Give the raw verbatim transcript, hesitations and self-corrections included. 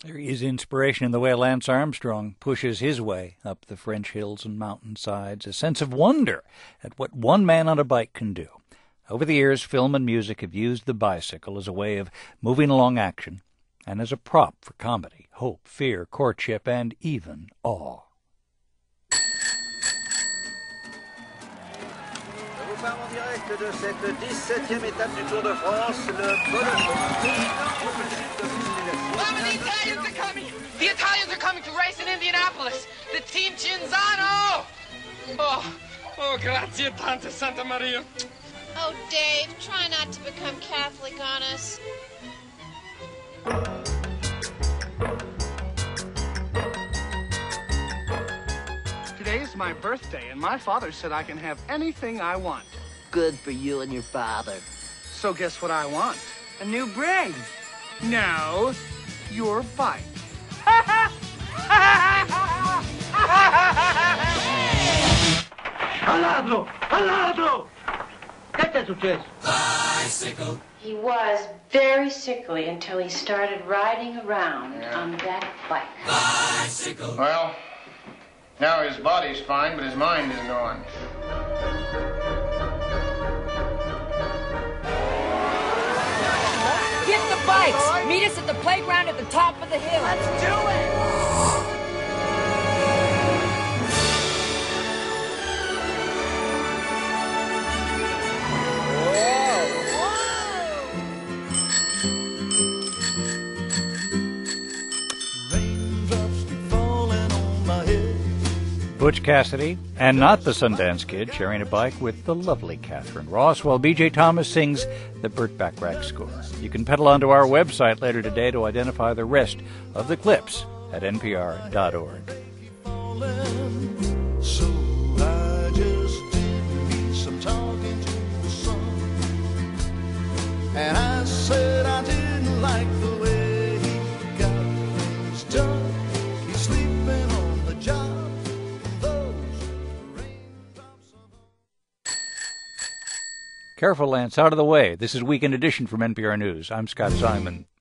There is inspiration in the way Lance Armstrong pushes his way up the French hills and mountainsides, a sense of wonder at what one man on a bike can do. Over the years, film and music have used the bicycle as a way of moving along action and as a prop for comedy, hope, fear, courtship, and even awe. En direct de cette dix-septième étape du Tour de France, le Mama, the Italians are coming! The Italians are coming to race in Indianapolis! The Team Cinzano! Oh, oh, grazie tante, Santa Maria. Oh, Dave, try not to become Catholic on us. Today's my birthday, and my father said I can have anything I want. Good for you and your father. So guess what I want? A new brain. No, your bike. Al ladro! Al ladro! Che ti è successo? Bicycle. He was very sickly until he started riding around yeah. on that bike. Bicycle. Well, now his body's fine, but his mind is gone. Get the bikes! Meet us at the playground at the top of the hill. Let's do it! Butch Cassidy, and not the Sundance Kid, sharing a bike with the lovely Catherine Ross, while B J Thomas sings the Burt Bacharach score. You can pedal onto our website later today to identify the rest of the clips at N P R dot org. So I just did me some talking to the sun, and I said I didn't like the way he got things done. He's sleeping on the job. Careful, Lance, out of the way. This is Weekend Edition from N P R News. I'm Scott Simon.